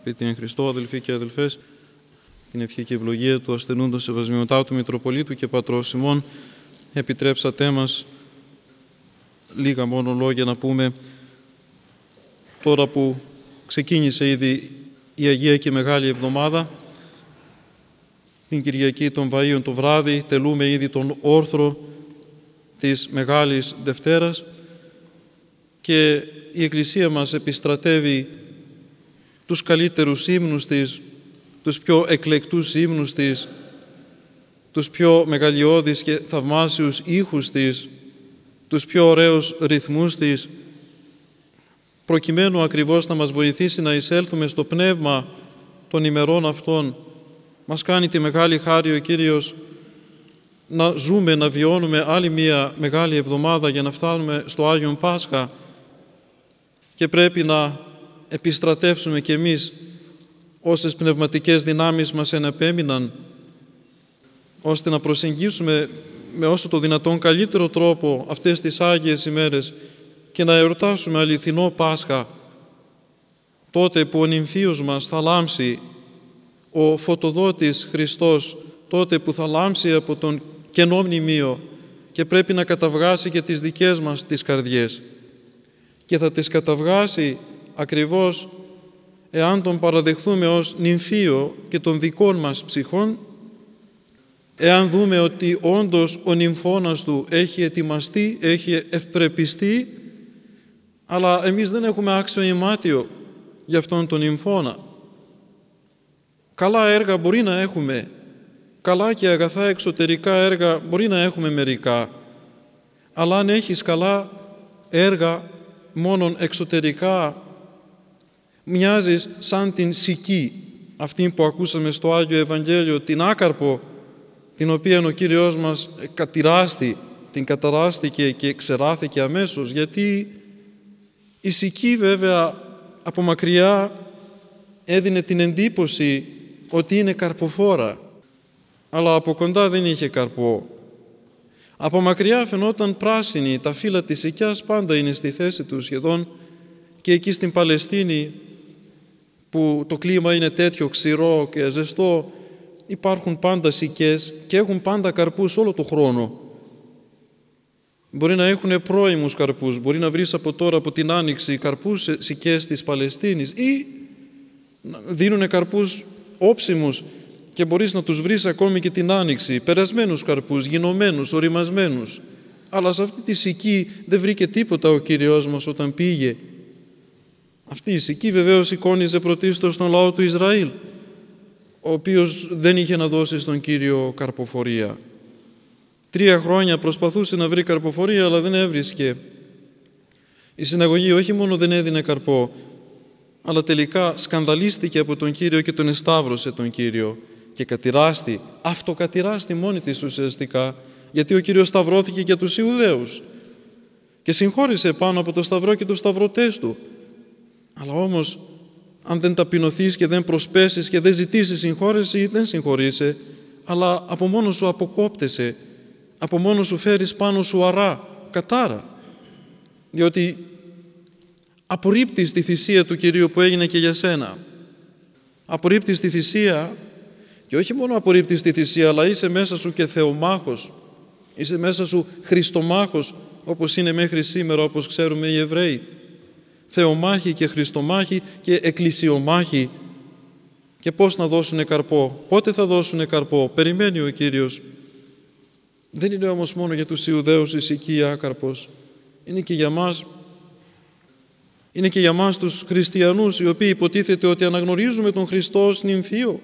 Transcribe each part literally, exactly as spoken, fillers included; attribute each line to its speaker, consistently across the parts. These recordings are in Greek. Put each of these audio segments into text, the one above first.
Speaker 1: Αγαπητοί εν Χριστώ, αδελφοί και αδελφές, την ευχή και ευλογία του ασθενούντος Σεβασμιωτάτου Μητροπολίτου και Πατρός ημών, επιτρέψατε μας λίγα μόνο λόγια να πούμε τώρα που ξεκίνησε ήδη η Αγία και Μεγάλη Εβδομάδα. Την Κυριακή των Βαΐων το βράδυ τελούμε ήδη τον όρθρο της Μεγάλης Δευτέρας και η Εκκλησία μας επιστρατεύει τους καλύτερους ύμνους της, τους πιο εκλεκτούς ύμνους της, τους πιο μεγαλειώδεις και θαυμάσιους ήχους της, τους πιο ωραίους ρυθμούς της, προκειμένου ακριβώς να μας βοηθήσει να εισέλθουμε στο πνεύμα των ημερών αυτών. Μας κάνει τη μεγάλη χάρη ο Κύριος να ζούμε, να βιώνουμε άλλη μία μεγάλη εβδομάδα για να φτάνουμε στο Άγιον Πάσχα και πρέπει να επιστρατεύσουμε κι εμείς όσες πνευματικές δυνάμεις μας εναπέμειναν, ώστε να προσεγγίσουμε με όσο το δυνατόν καλύτερο τρόπο αυτές τις Άγιες ημέρες και να εορτάσουμε αληθινό Πάσχα, τότε που ο νυμφίος μας θα λάμψει, ο φωτοδότης Χριστός, τότε που θα λάμψει από τον κενό μνημείο και πρέπει να καταβγάσει και τις δικές μας τις καρδιές. Και θα τις καταβγάσει ακριβώς εάν τον παραδεχθούμε ως νυμφίο και των δικών μας ψυχών, εάν δούμε ότι όντως ο νυμφώνας του έχει ετοιμαστεί, έχει ευπρεπιστεί, αλλά εμείς δεν έχουμε άξιο ημάτιο για αυτόν τον νυμφώνα. Καλά έργα μπορεί να έχουμε, καλά και αγαθά εξωτερικά έργα μπορεί να έχουμε μερικά, αλλά αν έχεις καλά έργα μόνον εξωτερικά, μοιάζεις σαν την Σική, αυτή που ακούσαμε στο Άγιο Ευαγγέλιο, την άκαρπο, την οποία ο Κύριος μας κατηράστη, την καταράστηκε και ξεράθηκε αμέσως, γιατί η Σική βέβαια από μακριά έδινε την εντύπωση ότι είναι καρποφόρα, αλλά από κοντά δεν είχε καρπό. Από μακριά φαινόταν πράσινη, τα φύλλα της Σικιάς πάντα είναι στη θέση του σχεδόν, και εκεί στην Παλαιστίνη που το κλίμα είναι τέτοιο ξηρό και ζεστό, υπάρχουν πάντα σικές και έχουν πάντα καρπούς όλο το χρόνο. Μπορεί να έχουν πρώιμους καρπούς, μπορεί να βρεις από τώρα από την Άνοιξη καρπούς σικές της Παλαιστίνης ή δίνουν καρπούς όψιμους και μπορείς να τους βρεις ακόμη και την Άνοιξη, περασμένους καρπούς, γινωμένους, οριμασμένους. Αλλά σε αυτή τη Σική δεν βρήκε τίποτα ο Κύριος μας όταν πήγε. Αυτή η Σική βεβαίως εικόνιζε πρωτίστως τον λαό του Ισραήλ, ο οποίος δεν είχε να δώσει στον Κύριο καρποφορία. Τρία χρόνια προσπαθούσε να βρει καρποφορία, αλλά δεν έβρισκε. Η συναγωγή όχι μόνο δεν έδινε καρπό, αλλά τελικά σκανδαλίστηκε από τον Κύριο και τον εσταύρωσε τον Κύριο και κατηράστη, αυτοκατηράστη μόνη της ουσιαστικά, γιατί ο Κύριος σταυρώθηκε για τους Ιουδαίους και συγχώρησε πάνω από το σταυρό και τους σταυρωτές του. Αλλά όμως, αν δεν ταπεινωθείς και δεν προσπέσεις και δεν ζητήσεις συγχώρεση, δεν συγχωρείσαι, αλλά από μόνο σου αποκόπτεσαι, από μόνο σου φέρεις πάνω σου αρά, κατάρα, διότι απορρίπτεις τη θυσία του Κυρίου που έγινε και για σένα. Απορρίπτεις τη θυσία και όχι μόνο απορρίπτεις τη θυσία, αλλά είσαι μέσα σου και θεομάχος, είσαι μέσα σου Χριστομάχος, όπως είναι μέχρι σήμερα, όπως ξέρουμε οι Εβραίοι. Θεομάχοι και Χριστομάχοι και εκκλησιομάχοι. Και πώς να δώσουνε καρπό, πότε θα δώσουνε καρπό, περιμένει ο Κύριος. Δεν είναι όμως μόνο για τους Ιουδαίους η Σική άκαρπος, είναι και για μας. Είναι και για μας τους χριστιανούς, οι οποίοι υποτίθεται ότι αναγνωρίζουμε τον Χριστό ως νυμφίο.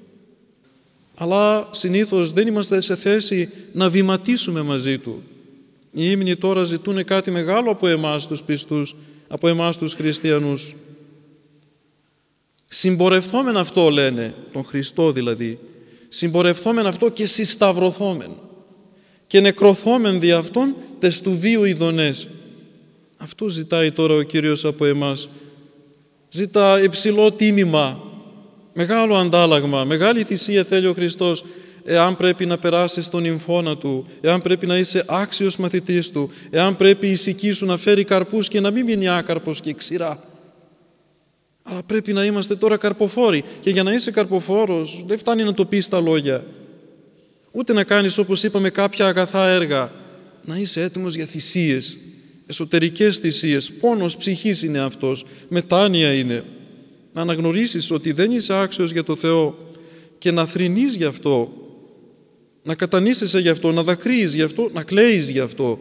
Speaker 1: Αλλά συνήθως δεν είμαστε σε θέση να βηματίσουμε μαζί Του. Οι ύμνοι τώρα ζητούν κάτι μεγάλο από εμάς τους πιστούς, από εμάς τους χριστιανούς. Συμπορευθόμεν αυτό, λένε, τον Χριστό δηλαδή, συμπορευθόμεν αυτό και συσταυρωθόμεν και νεκρωθόμεν δι' αυτόν τες του βίου ειδονές. Αυτό ζητάει τώρα ο Κύριος από εμάς. Ζητά υψηλό τίμημα, μεγάλο αντάλλαγμα, μεγάλη θυσία θέλει ο Χριστός, εάν πρέπει να περάσεις τον νυμφώνα Του, εάν πρέπει να είσαι άξιος μαθητής Του, εάν πρέπει η Σική σου να φέρει καρπούς και να μην μείνει άκαρπος και ξηρά. Αλλά πρέπει να είμαστε τώρα καρποφόροι. Και για να είσαι καρποφόρος δεν φτάνει να το πεις τα λόγια. Ούτε να κάνεις, όπως είπαμε, κάποια αγαθά έργα. Να είσαι έτοιμος για θυσίες, εσωτερικές θυσίες. Πόνος ψυχής είναι αυτός, μετάνοια είναι. Να αναγνωρίσεις ότι δεν είσαι άξιος για το Θεό και να θρηνείς γι' αυτό, να κατανήσεσαι γι' αυτό, να δακρύεις γι' αυτό, να κλαίεις γι' αυτό.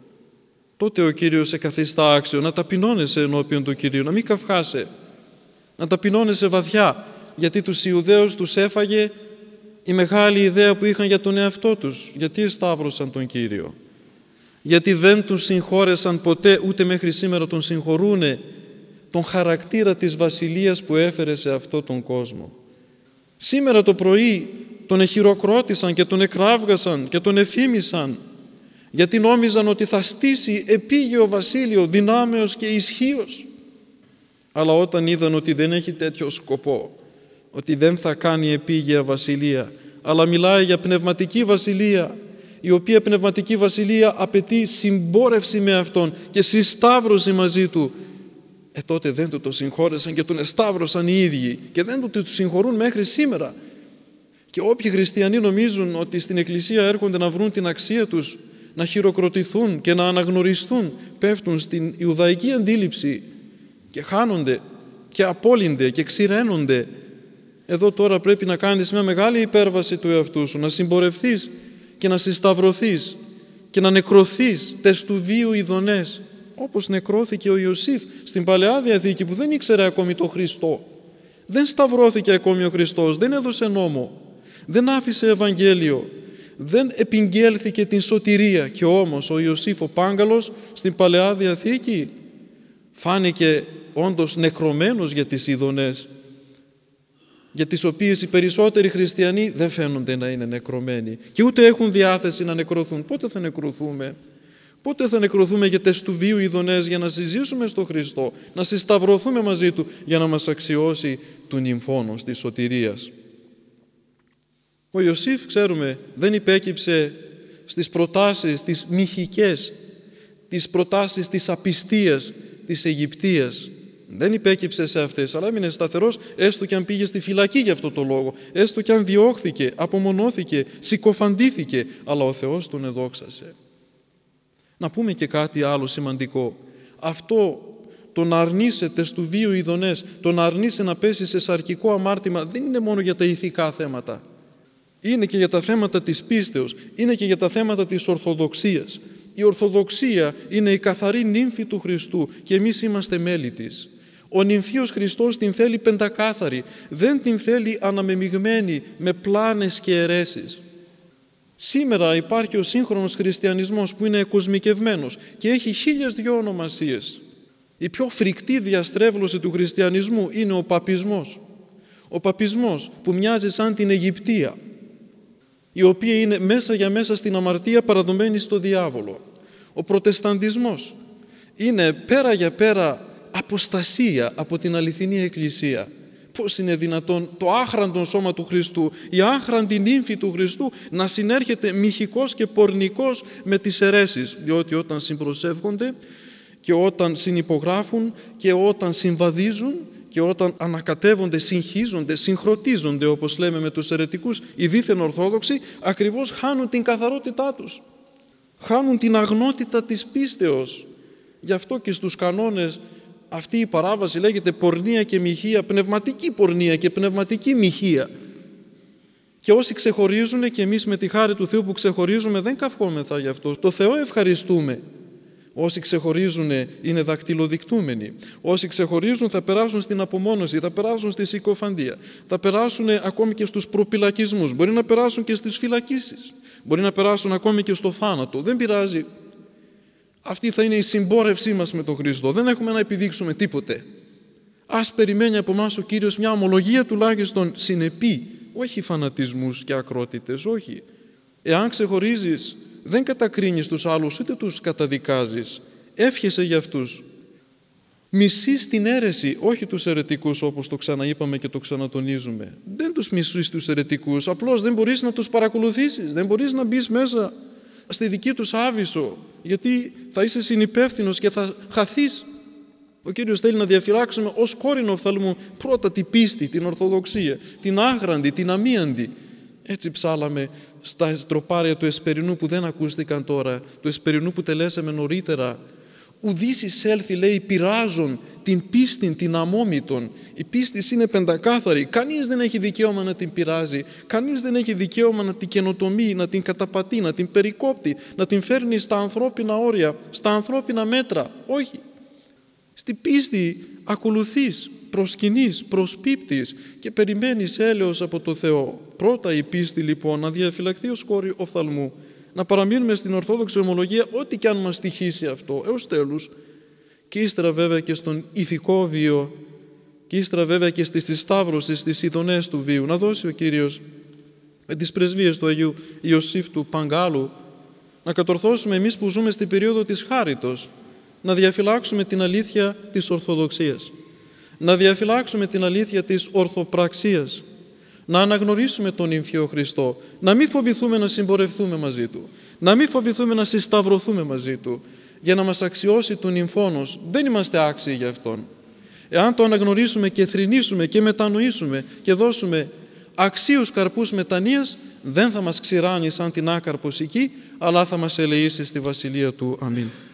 Speaker 1: Τότε ο Κύριος σε καθιστά άξιο, να ταπεινώνεσαι ενώπιον του Κυρίου, να μην καυχάσαι, να ταπεινώνεσαι βαθιά, γιατί τους Ιουδαίους τους έφαγε η μεγάλη ιδέα που είχαν για τον εαυτό τους. Γιατί εσταύρωσαν τον Κύριο? Γιατί δεν τον συγχώρεσαν ποτέ, ούτε μέχρι σήμερα τον συγχωρούνε, τον χαρακτήρα της βασιλείας που έφερε σε αυτόν τον κόσμο. Σήμερα το πρωί τον εχειροκρότησαν και τον εκράβγασαν και τον εφήμισαν, γιατί νόμιζαν ότι θα στήσει επίγειο βασίλειο δυνάμεως και ισχύος. Αλλά όταν είδαν ότι δεν έχει τέτοιο σκοπό, ότι δεν θα κάνει επίγεια βασιλεία, αλλά μιλάει για πνευματική βασιλεία, η οποία πνευματική βασιλεία απαιτεί συμπόρευση με Αυτόν και συσταύρωση μαζί Του, ε, τότε δεν του το συγχώρεσαν και τον εσταύρωσαν οι ίδιοι και δεν του το συγχωρούν μέχρι σήμερα. Και όποιοι χριστιανοί νομίζουν ότι στην Εκκλησία έρχονται να βρουν την αξία τους, να χειροκροτηθούν και να αναγνωριστούν, πέφτουν στην Ιουδαϊκή αντίληψη και χάνονται και απόλυνται και ξηραίνονται. Εδώ τώρα πρέπει να κάνεις μια μεγάλη υπέρβαση του εαυτού σου, να συμπορευθείς και να συσταυρωθείς και να νεκρωθείς τες του βίου ειδονές, όπως νεκρώθηκε ο Ιωσήφ στην Παλαιά Διαθήκη που δεν ήξερε ακόμη το Χριστό. Δεν σταυρώθηκε ακόμη ο Χριστός, δεν έδωσε νόμο, δεν άφησε Ευαγγέλιο, δεν επιγγέλθηκε την σωτηρία. Και όμως ο Ιωσήφ ο Πάγκαλος στην Παλαιά Διαθήκη φάνηκε όντως νεκρωμένος για τις ειδονές, για τις οποίες οι περισσότεροι χριστιανοί δεν φαίνονται να είναι νεκρωμένοι και ούτε έχουν διάθεση να νεκρωθούν. Πότε θα νεκρωθούμε? Πότε θα νεκρωθούμε για τες του βίου ειδονές, για να συζήσουμε στον Χριστό, να συσταυρωθούμε μαζί Του για να μας αξιώσει του νυμφώνος της σωτηρίας? Ο Ιωσήφ, ξέρουμε, δεν υπέκυψε στις προτάσεις τις μοιχικές, τις προτάσεις της απιστίας, της Αιγυπτίας. Δεν υπέκυψε σε αυτές, αλλά έμεινε σταθερός, έστω και αν πήγε στη φυλακή για αυτό το λόγο, έστω και αν διώχθηκε, απομονώθηκε, συκοφαντήθηκε, αλλά ο Θεός τον εδόξασε. Να πούμε και κάτι άλλο σημαντικό. Αυτό το να αρνείσαι τες του βίου ειδονές, το να αρνείσαι να πέσει σε σαρκικό αμάρτημα, δεν είναι μόνο για τα ηθικά θέματα. Είναι και για τα θέματα της πίστεως, είναι και για τα θέματα της Ορθοδοξίας. Η Ορθοδοξία είναι η καθαρή νύμφη του Χριστού και εμείς είμαστε μέλη της. Ο νυμφίος Χριστός την θέλει πεντακάθαρη, δεν την θέλει αναμεμειγμένη με πλάνες και αιρέσεις. Σήμερα υπάρχει ο σύγχρονος χριστιανισμός που είναι εκοσμικευμένος και έχει χίλιες δυο ονομασίες. Η πιο φρικτή διαστρέβλωση του χριστιανισμού είναι ο παπισμός. Ο παπισμός που μοιάζει σαν την Αιγυπτία, η οποία είναι μέσα για μέσα στην αμαρτία παραδομένη στο διάβολο. Ο προτεσταντισμός είναι πέρα για πέρα αποστασία από την αληθινή Εκκλησία. Πώς είναι δυνατόν το άχραντο σώμα του Χριστού, η άχραντη νύμφη του Χριστού να συνέρχεται μοιχικός και πορνικός με τις αιρέσεις? Διότι όταν συμπροσεύχονται και όταν συνυπογράφουν και όταν συμβαδίζουν και όταν ανακατεύονται, συγχύζονται, συγχροτίζονται, όπως λέμε με τους αιρετικούς, οι δίθεν Ορθόδοξοι, ακριβώς χάνουν την καθαρότητά τους. Χάνουν την αγνότητα της πίστεως. Γι' αυτό και στους κανόνες αυτή η παράβαση λέγεται πορνεία και μοιχεία, πνευματική πορνεία και πνευματική μοιχεία. Και όσοι ξεχωρίζουν, και εμείς με τη χάρη του Θεού που ξεχωρίζουμε, δεν καυχόμεθα γι' αυτό. Το Θεό ευχαριστούμε. Όσοι ξεχωρίζουν είναι δακτυλοδεικτούμενοι. Όσοι ξεχωρίζουν θα περάσουν στην απομόνωση, θα περάσουν στη συκοφαντία, θα περάσουν ακόμη και στους προπυλακισμούς, μπορεί να περάσουν και στις φυλακίσεις, μπορεί να περάσουν ακόμη και στο θάνατο. Δεν πειράζει. Αυτή θα είναι η συμπόρευσή μας με τον Χριστό. Δεν έχουμε να επιδείξουμε τίποτε. Ας περιμένει από εμάς ο Κύριος μια ομολογία τουλάχιστον συνεπή, όχι φανατισμούς και ακρότητες, όχι. Εάν ξεχωρίζεις, δεν κατακρίνεις τους άλλους, ούτε τους καταδικάζεις. Εύχεσαι για αυτούς. Μισείς την αίρεση, όχι τους αιρετικούς, όπως το ξαναείπαμε και το ξανατονίζουμε. Δεν τους μισείς τους αιρετικούς, απλώς δεν μπορείς να τους παρακολουθήσεις, δεν μπορείς να μπεις μέσα στη δική τους άβυσσο, γιατί θα είσαι συνυπεύθυνος και θα χαθείς. Ο Κύριος θέλει να διαφυλάξουμε ως κόρηνο οφθαλμού πρώτα την πίστη, την ορθοδοξία, την άγραντη, την αμίαντη. Έτσι ψάλαμε στα τροπάρια του Εσπερινού που δεν ακούστηκαν τώρα, του Εσπερινού που τελέσαμε νωρίτερα. Ουδείς εισέλθει, λέει, πειράζον την πίστην, την αμόμητον. Η πίστη είναι πεντακάθαρη. Κανείς δεν έχει δικαίωμα να την πειράζει. Κανείς δεν έχει δικαίωμα να την καινοτομεί, να την καταπατεί, να την περικόπτει, να την φέρνει στα ανθρώπινα όρια, στα ανθρώπινα μέτρα. Όχι. Στη πίστη ακολουθείς, προσκυνείς, προσπίπτεις και περιμένεις έλεος από το Θεό. Πρώτα η πίστη λοιπόν να διαφυλαχθεί ως κόρη οφθαλμού, να παραμείνουμε στην Ορθόδοξη ομολογία ό,τι και αν μας τυχήσει αυτό έως τέλους, και ύστερα βέβαια και στον ηθικό βίο, και ύστερα βέβαια και στις συσταύρωσης, στις ειδονές του βίου. Να δώσει ο Κύριος με τις πρεσβείες του Αγίου Ιωσήφ του Παγκάλου να κατορθώσουμε εμείς που ζούμε στην περίοδο της χάριτος, να διαφυλάξουμε την αλήθεια της Ορθοδοξίας, να διαφυλάξουμε την αλήθεια της ορθοπραξίας, να αναγνωρίσουμε τον Ήμφιο Χριστό, να μην φοβηθούμε να συμπορευτούμε μαζί Του, να μην φοβηθούμε να συσταυρωθούμε μαζί Του, για να μας αξιώσει τον Υμφώνος. Δεν είμαστε άξιοι για Αυτόν. Εάν το αναγνωρίσουμε και θρηνήσουμε και μετανοήσουμε και δώσουμε αξίους καρπούς μετανοίας, δεν θα μας ξηράνει σαν την άκαρπος εκεί, αλλά θα μας ελεήσει στη Βασιλεία Του. Αμήν.